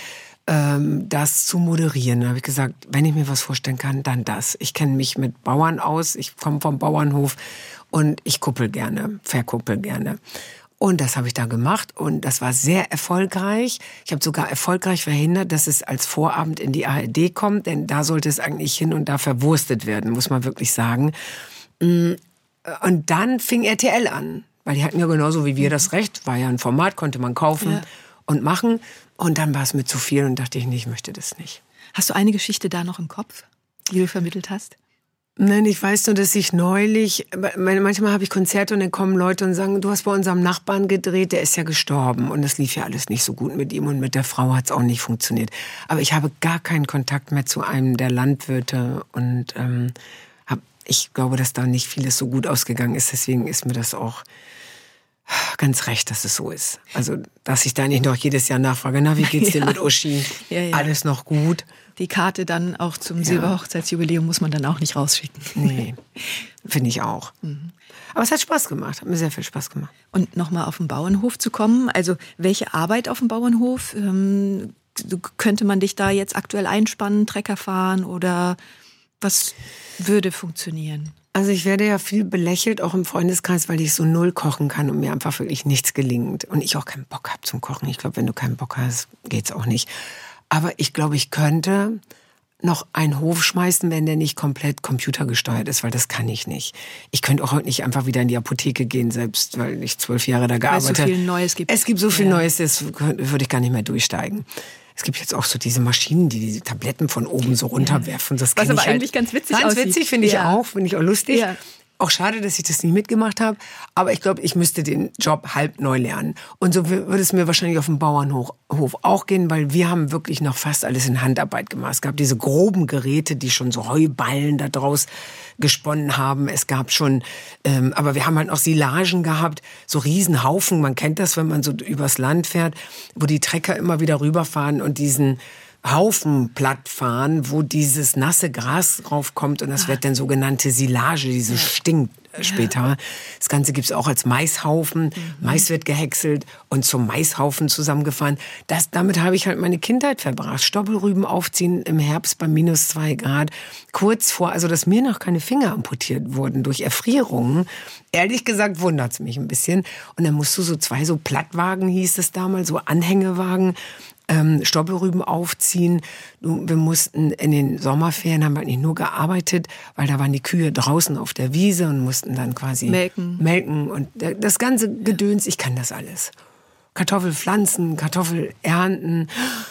C: das zu moderieren. Da habe ich gesagt, wenn ich mir was vorstellen kann, dann das. Ich kenne mich mit Bauern aus, ich komme vom Bauernhof und ich kuppel gerne, verkuppel gerne. Und das habe ich da gemacht und das war sehr erfolgreich. Ich habe sogar erfolgreich verhindert, dass es als Vorabend in die A R D kommt, denn da sollte es eigentlich hin und da verwurstet werden, muss man wirklich sagen. Und dann fing R T L an, weil die hatten ja genauso wie wir das Recht, war ja ein Format, konnte man kaufen ja. und machen. Und dann war es mir zu viel und dachte ich, nee, ich möchte das nicht.
A: Hast du eine Geschichte da noch im Kopf, die du vermittelt hast?
C: Nein, ich weiß nur, dass ich neulich, manchmal habe ich Konzerte und dann kommen Leute und sagen, du hast bei unserem Nachbarn gedreht, der ist ja gestorben. Und das lief ja alles nicht so gut mit ihm und mit der Frau hat es auch nicht funktioniert. Aber ich habe gar keinen Kontakt mehr zu einem der Landwirte und ähm, hab, ich glaube, dass da nicht vieles so gut ausgegangen ist. Deswegen ist mir das auch ganz recht, dass es so ist. Also, dass ich da nicht noch jedes Jahr nachfrage, na, wie geht's dir ja. mit Uschi? Ja, ja. Alles noch gut?
A: Die Karte dann auch zum ja. Silberhochzeitsjubiläum muss man dann auch nicht rausschicken.
C: Nee, finde ich auch. Mhm. Aber es hat Spaß gemacht, hat mir sehr viel Spaß gemacht.
A: Und nochmal auf den Bauernhof zu kommen, also welche Arbeit auf dem Bauernhof? Ähm, könnte man dich da jetzt aktuell einspannen, Trecker fahren oder was würde funktionieren?
C: Also ich werde ja viel belächelt, auch im Freundeskreis, weil ich so null kochen kann und mir einfach wirklich nichts gelingt. Und ich auch keinen Bock habe zum Kochen. Ich glaube, wenn du keinen Bock hast, geht's auch nicht. Aber ich glaube, ich könnte noch einen Hof schmeißen, wenn der nicht komplett computergesteuert ist, weil das kann ich nicht. Ich könnte auch heute nicht einfach wieder in die Apotheke gehen, selbst weil ich zwölf Jahre da gearbeitet habe. Weil es so viel
A: Neues gibt.
C: Es gibt so viel
A: ja.
C: Neues, das würde ich gar nicht mehr durchsteigen. Es gibt jetzt auch so diese Maschinen, die diese Tabletten von oben so runterwerfen. Das
A: Was aber
C: ich
A: eigentlich
C: halt
A: ganz witzig
C: Ganz
A: aussieht.
C: witzig finde ich
A: ja.
C: auch, finde ich auch lustig.
A: Ja.
C: Auch schade, dass ich das nie mitgemacht habe. Aber ich glaube, ich müsste den Job halb neu lernen. Und so würde es mir wahrscheinlich auf dem Bauernhof auch gehen, weil wir haben wirklich noch fast alles in Handarbeit gemacht. Es gab diese groben Geräte, die schon so Heuballen da draus gesponnen haben. Es gab schon, ähm, aber wir haben halt noch Silagen gehabt, so Riesenhaufen. Man kennt das, wenn man so übers Land fährt, wo die Trecker immer wieder rüberfahren und diesen Haufen platt fahren, wo dieses nasse Gras raufkommt und das wird dann sogenannte Silage, diese stinkt später. Ja. Das Ganze gibt's auch als Maishaufen. Mhm. Mais wird gehäckselt und zum Maishaufen zusammengefahren. Das, damit habe ich halt meine Kindheit verbracht. Stoppelrüben aufziehen im Herbst bei minus zwei Grad. Kurz vor, also dass mir noch keine Finger amputiert wurden durch Erfrierungen. Ehrlich gesagt wundert's mich ein bisschen. Und dann musst du so zwei so Plattwagen, hieß es damals, so Anhängewagen, Ähm, Stoppelrüben aufziehen. Wir mussten in den Sommerferien, haben wir nicht nur gearbeitet, weil da waren die Kühe draußen auf der Wiese und mussten dann quasi
A: melken.
C: melken und das ganze Gedöns, ich kann das alles. Kartoffel pflanzen, Kartoffel ernten.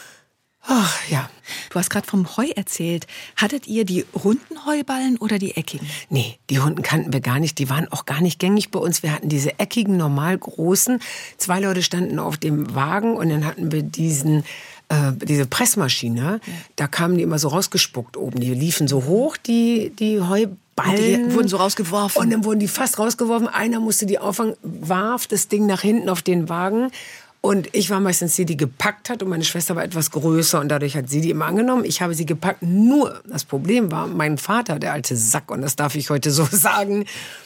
C: Ach, ja.
A: Du hast gerade vom Heu erzählt. Hattet ihr die runden Heuballen oder die eckigen?
C: Nee, die runden kannten wir gar nicht. Die waren auch gar nicht gängig bei uns. Wir hatten diese eckigen, normal großen. Zwei Leute standen auf dem Wagen und dann hatten wir diesen, äh, diese Pressmaschine. Ja. Da kamen die immer so rausgespuckt oben. Die liefen so hoch, die, die Heuballen.
A: Die wurden so rausgeworfen.
C: Und dann wurden die fast rausgeworfen. Einer musste die auffangen, warf das Ding nach hinten auf den Wagen. Und ich war meistens die, die gepackt hat und meine Schwester war etwas größer und dadurch hat sie die immer angenommen. Ich habe sie gepackt. Nur das Problem war, mein Vater, der alte Sack, und das darf ich heute so sagen,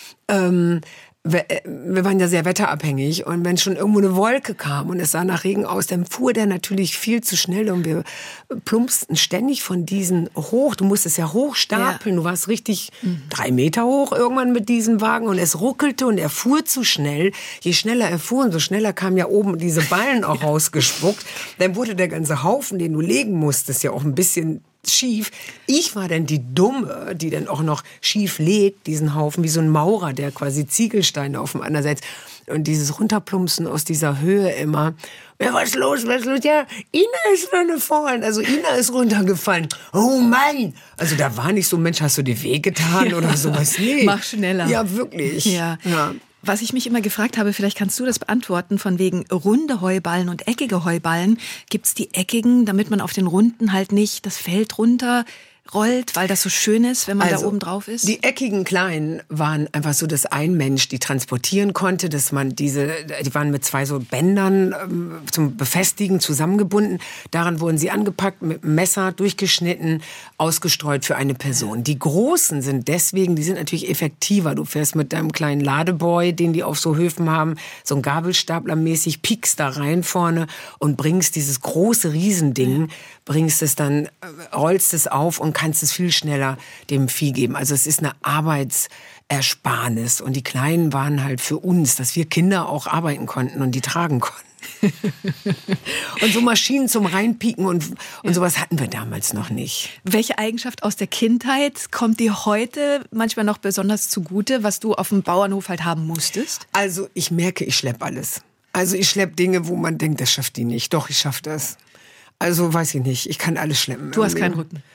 C: ähm, wir, wir waren ja sehr wetterabhängig und wenn schon irgendwo eine Wolke kam und es sah nach Regen aus, dann fuhr der natürlich viel zu schnell und wir plumpsten ständig von diesen hoch. Du musstest ja hochstapeln, ja. Du warst richtig mhm. drei Meter hoch irgendwann mit diesem Wagen und es ruckelte und er fuhr zu schnell. Je schneller er fuhr, umso schneller kamen ja oben diese Ballen auch rausgespuckt. Dann wurde der ganze Haufen, den du legen musstest, ja auch ein bisschen schief. Ich war dann die Dumme, die dann auch noch schief legt, diesen Haufen, wie so ein Maurer, der quasi Ziegelsteine auf dem anderen setzt. Und dieses Runterplumpsen aus dieser Höhe immer. Ja, was ist los, was ist los? Ja, Ina ist runtergefallen. Also Ina ist runtergefallen. Oh Mann! Also da war nicht so, Mensch, hast du dir wehgetan ja. oder sowas? Nee.
A: Mach schneller.
C: Ja, wirklich.
A: Ja. ja. Was ich mich immer gefragt habe, vielleicht kannst du das beantworten, von wegen runde Heuballen und eckige Heuballen. Gibt's die eckigen, damit man auf den runden halt nicht das Feld runter rollt, weil das so schön ist, wenn man also, da oben drauf ist?
C: Die eckigen kleinen waren einfach so, dass ein Mensch die transportieren konnte, dass man diese, die waren mit zwei so Bändern ähm, zum Befestigen zusammengebunden. Daran wurden sie angepackt, mit einem Messer durchgeschnitten, ausgestreut für eine Person. Die großen sind deswegen, die sind natürlich effektiver. Du fährst mit deinem kleinen Ladeboy, den die auf so Höfen haben, so ein Gabelstaplermäßig, piekst da rein vorne und bringst dieses große Riesending, bringst es dann, rollst es auf und kannst es viel schneller dem Vieh geben. Also es ist eine Arbeitsersparnis. Und die Kleinen waren halt für uns, dass wir Kinder auch arbeiten konnten und die tragen konnten. Und so Maschinen zum Reinpieken und, und ja. sowas hatten wir damals noch nicht.
A: Welche Eigenschaft aus der Kindheit kommt dir heute manchmal noch besonders zugute, was du auf dem Bauernhof halt haben musstest?
C: Also ich merke, ich schleppe alles. Also ich schleppe Dinge, wo man denkt, das schafft die nicht. Doch, ich schaffe das. Also weiß ich nicht, ich kann alles schleppen.
A: Du hast keinen Rücken?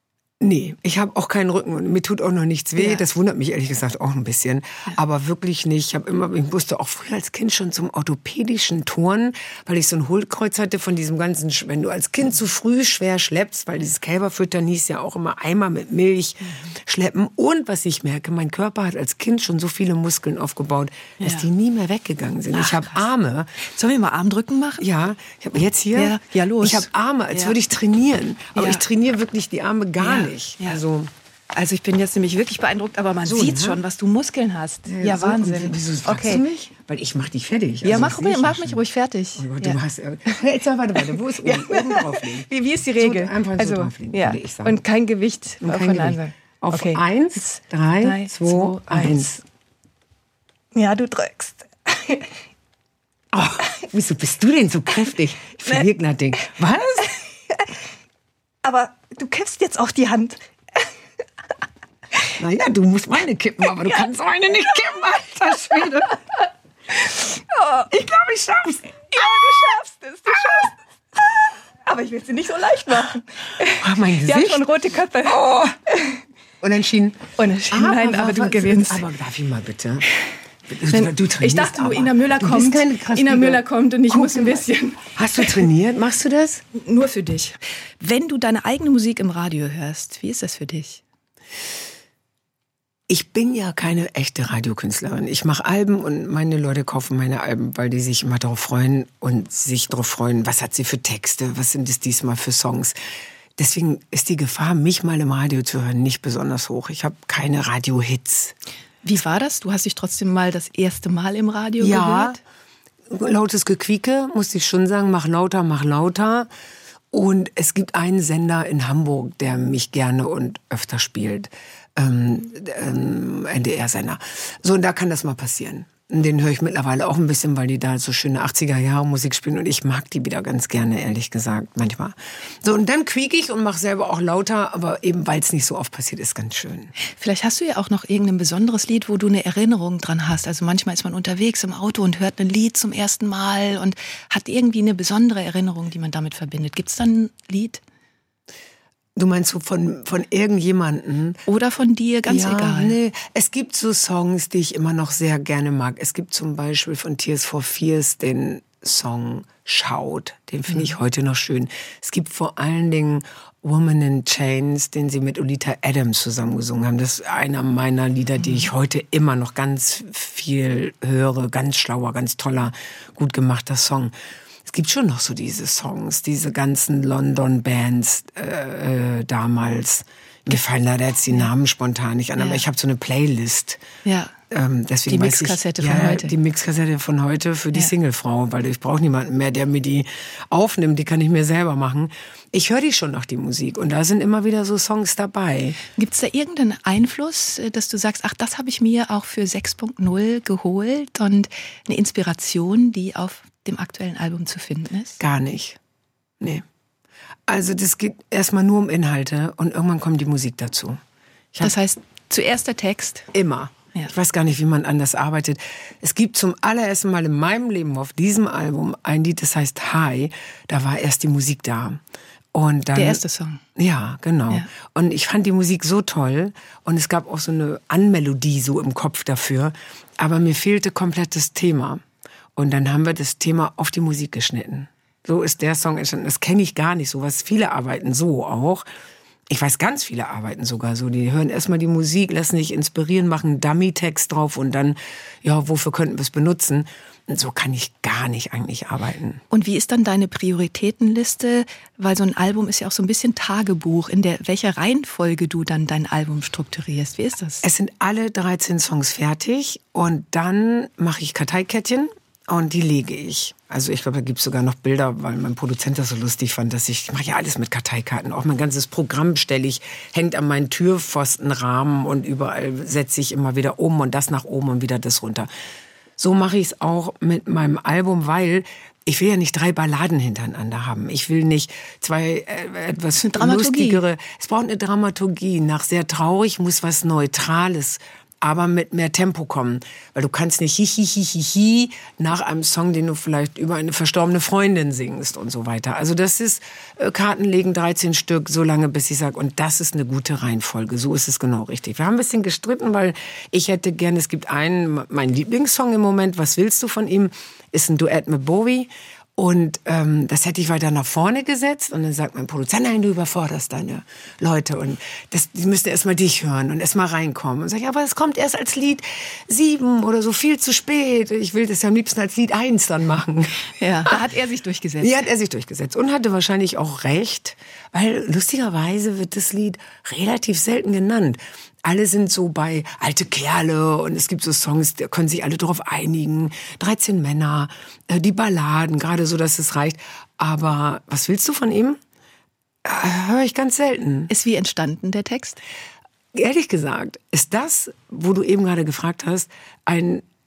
C: Nee, ich habe auch keinen Rücken und mir tut auch noch nichts weh. Ja. Das wundert mich ehrlich gesagt auch ein bisschen. Ja. Aber wirklich nicht. Ich habe immer, ich musste auch früher als Kind schon zum orthopädischen Turnen, weil ich so ein Hohlkreuz hatte von diesem ganzen, wenn du als Kind zu früh schwer schleppst, weil dieses Kälberfüttern hieß ja auch immer Eimer mit Milch mhm. schleppen. Und was ich merke, mein Körper hat als Kind schon so viele Muskeln aufgebaut, dass ja. die nie mehr weggegangen sind. Ach, ich habe Arme.
A: Sollen wir mal Armdrücken machen?
C: Ja, ich habe jetzt hier.
A: Ja, ja los.
C: Ich habe Arme, als
A: ja.
C: würde ich trainieren. Aber
A: ja.
C: ich trainiere wirklich die Arme gar
A: ja.
C: nicht. Ja. Also,
A: also ich bin jetzt nämlich wirklich beeindruckt, aber man so, sieht ne? schon, was du Muskeln hast. Ja, ja so, Wahnsinn.
C: Wieso fragst okay. du mich? Weil ich mach dich fertig.
A: Ja,
C: also,
A: mach, mich, mach mich ruhig fertig.
C: Oh Gott,
A: ja.
C: du hast, jetzt mal, warte, warte, wo ist oben? Ja. Oben drauflegen.
A: Wie, wie ist die Regel?
C: So, einfach
A: also,
C: so drauflegen,
A: ja.
C: würde ich sagen.
A: Und kein Gewicht
C: Und kein Gewicht. Auf
A: okay.
C: eins, drei, zwei, eins.
A: Ja, du drückst.
C: Oh, wieso bist du denn so kräftig? Ich verliere glatt Ding. Was?
A: Aber du kippst jetzt auch die Hand.
C: Naja, du musst meine kippen, aber du ja. kannst meine nicht kippen, alter Schwede.
A: Oh. Ich glaube, ich schaff's. Ja, du schaffst es, du schaffst es. Aber ich will es dir nicht so leicht machen.
C: Oh, mein Gesicht.
A: Wir haben schon rote Köpfe.
C: Oh. Unentschieden.
A: Unentschieden, aber, nein, aber du gewinnst.
C: Aber darf ich mal bitte?
A: Du, du ich dachte, wo Ina Müller kommt, Ina Müller kommt und ich Guck, muss ein bisschen.
C: Hast du trainiert? Machst du das?
A: Nur für dich. Wenn du deine eigene Musik im Radio hörst, wie ist das für dich?
C: Ich bin ja keine echte Radiokünstlerin. Ich mache Alben und meine Leute kaufen meine Alben, weil die sich immer darauf freuen und sich darauf freuen, was hat sie für Texte, was sind es diesmal für Songs. Deswegen ist die Gefahr, mich mal im Radio zu hören, nicht besonders hoch. Ich habe keine Radio-Hits.
A: Wie war das? Du hast dich trotzdem mal das erste Mal im Radio
C: ja,
A: gehört?
C: Ja, lautes Gequieke, musste ich schon sagen, mach lauter, mach lauter. Und es gibt einen Sender in Hamburg, der mich gerne und öfter spielt. Ähm, ähm, N D R-Sender. So, und da kann das mal passieren. Den höre ich mittlerweile auch ein bisschen, weil die da so schöne achtziger-Jahre-Musik spielen und ich mag die wieder ganz gerne, ehrlich gesagt, manchmal. So, und dann quieke ich und mache selber auch lauter, aber eben, weil es nicht so oft passiert, ist ganz schön.
A: Vielleicht hast du ja auch noch irgendein besonderes Lied, wo du eine Erinnerung dran hast. Also manchmal ist man unterwegs im Auto und hört ein Lied zum ersten Mal und hat irgendwie eine besondere Erinnerung, die man damit verbindet. Gibt es dann ein Lied?
C: Du meinst so von, von irgendjemanden?
A: Oder von dir, ganz
C: ja,
A: egal.
C: Nee. Es gibt so Songs, die ich immer noch sehr gerne mag. Es gibt zum Beispiel von Tears for Fears den Song Shout. Den finde ich mhm. heute noch schön. Es gibt vor allen Dingen Woman in Chains, den sie mit Olita Adams zusammengesungen haben. Das ist einer meiner Lieder, die ich heute immer noch ganz viel höre. Ganz schlauer, ganz toller, gut gemachter Song. Es gibt schon noch so diese Songs, diese ganzen London-Bands äh, äh, damals. Mir fallen leider jetzt die Namen spontan nicht an, ja. aber ich habe so eine Playlist.
A: Ja.
C: Ähm, deswegen
A: die Mixkassette von
C: ja,
A: heute.
C: Die Mixkassette von heute für die
A: ja.
C: Singlefrau, weil ich brauche niemanden mehr, der mir die aufnimmt. Die kann ich mir selber machen. Ich höre die schon noch, die Musik. Und da sind immer wieder so Songs dabei.
A: Gibt es da irgendeinen Einfluss, dass du sagst, ach, das habe ich mir auch für sechs Punkt null geholt und eine Inspiration, die auf dem aktuellen Album zu finden ist?
C: Gar nicht. Nee. Also das geht erstmal nur um Inhalte und irgendwann kommt die Musik dazu.
A: Das heißt, zuerst der Text?
C: Immer. Ja. Ich weiß gar nicht, wie man anders arbeitet. Es gibt zum allerersten Mal in meinem Leben auf diesem Album ein Lied, das heißt Hi. Da war erst die Musik da. Und dann,
A: der erste Song?
C: Ja, genau. Ja. Und ich fand die Musik so toll und es gab auch so eine Anmelodie so im Kopf dafür. Aber mir fehlte komplett das Thema. Und dann haben wir das Thema auf die Musik geschnitten. So ist der Song entstanden. Das kenne ich gar nicht so. Was viele arbeiten so auch. Ich weiß, ganz viele arbeiten sogar so. Die hören erstmal die Musik, lassen sich inspirieren, machen einen Dummy-Text drauf und dann, ja, wofür könnten wir es benutzen? Und so kann ich gar nicht eigentlich arbeiten.
A: Und wie ist dann deine Prioritätenliste? Weil so ein Album ist ja auch so ein bisschen Tagebuch, in der welcher Reihenfolge du dann dein Album strukturierst. Wie ist das?
C: Es sind alle dreizehn Songs fertig und dann mache ich Karteikettchen. Und die lege ich. Also ich glaube, da gibt es sogar noch Bilder, weil mein Produzent das so lustig fand, dass ich, ich mache ja alles mit Karteikarten. Auch mein ganzes Programm stelle ich, hängt an meinen Türpfostenrahmen und überall setze ich immer wieder um und das nach oben und wieder das runter. So mache ich es auch mit meinem Album, weil ich will ja nicht drei Balladen hintereinander haben. Ich will nicht zwei äh, etwas lustigere. Es braucht eine Dramaturgie. Nach sehr traurig muss was Neutrales, aber mit mehr Tempo kommen. Weil du kannst nicht hi, hi, hi, hi, hi nach einem Song, den du vielleicht über eine verstorbene Freundin singst und so weiter. Also das ist, äh, Karten legen dreizehn Stück, so lange bis ich sage, und das ist eine gute Reihenfolge. So ist es genau richtig. Wir haben ein bisschen gestritten, weil ich hätte gerne, es gibt einen, mein Lieblingssong im Moment, Was willst du von ihm, ist ein Duett mit Bowie. Und ähm, das hätte ich weiter nach vorne gesetzt. Und dann sagt mein Produzent, nein, du überforderst deine Leute. Und das, die müssten erst mal dich hören und erst mal reinkommen. Und sag ich, aber es kommt erst als Lied sieben oder so, viel zu spät. Ich will das ja am liebsten als Lied eins dann machen.
A: Ja, da hat er sich durchgesetzt.
C: Ja, hat er sich durchgesetzt. Und hatte wahrscheinlich auch recht, weil lustigerweise wird das Lied relativ selten genannt. Alle sind so bei alte Kerle und es gibt so Songs, da können sich alle drauf einigen. dreizehn Männer, äh, die Balladen, gerade so, dass es reicht. Aber was willst du von ihm? Äh, höre ich ganz selten.
A: Ist wie entstanden, der Text?
C: Ehrlich gesagt, ist das, wo du eben gerade gefragt hast, ein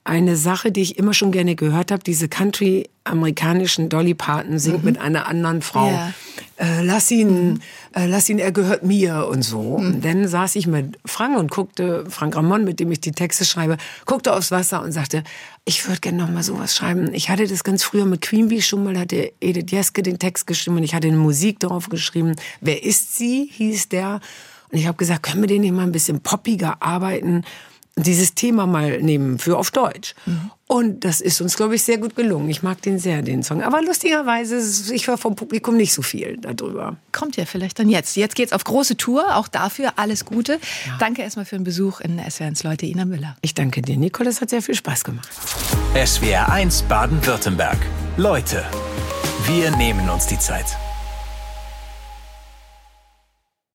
C: eine Sache, die ich immer schon gerne gehört habe. Diese Country-amerikanischen Dolly Parton singt mhm. mit einer anderen Frau. Ja. Äh, lass ihn, mhm. äh, lass ihn, er gehört mir und so. Mhm. Und dann saß ich mit Frank und guckte, Frank Ramon, mit dem ich die Texte schreibe, guckte aufs Wasser und sagte, ich würde gerne noch mal sowas schreiben. Ich hatte das ganz früher mit Queen Bee schon mal, hatte Edith Jeske den Text geschrieben und ich hatte eine Musik darauf geschrieben. Wer ist sie, hieß der. Und ich habe gesagt, können wir den nicht mal ein bisschen poppiger arbeiten? Dieses Thema mal nehmen für auf Deutsch. Mhm. Und das ist uns, glaube ich, sehr gut gelungen. Ich mag den sehr, den Song. Aber lustigerweise, ich höre vom Publikum nicht so viel darüber.
A: Kommt ja vielleicht dann jetzt. Jetzt geht's auf große Tour. Auch dafür alles Gute. Ja. Danke erstmal für den Besuch in S W R eins Leute, Ina Müller.
C: Ich danke dir, Nicole. Es hat sehr viel Spaß gemacht.
B: S W R eins Baden-Württemberg. Leute, wir nehmen uns die Zeit.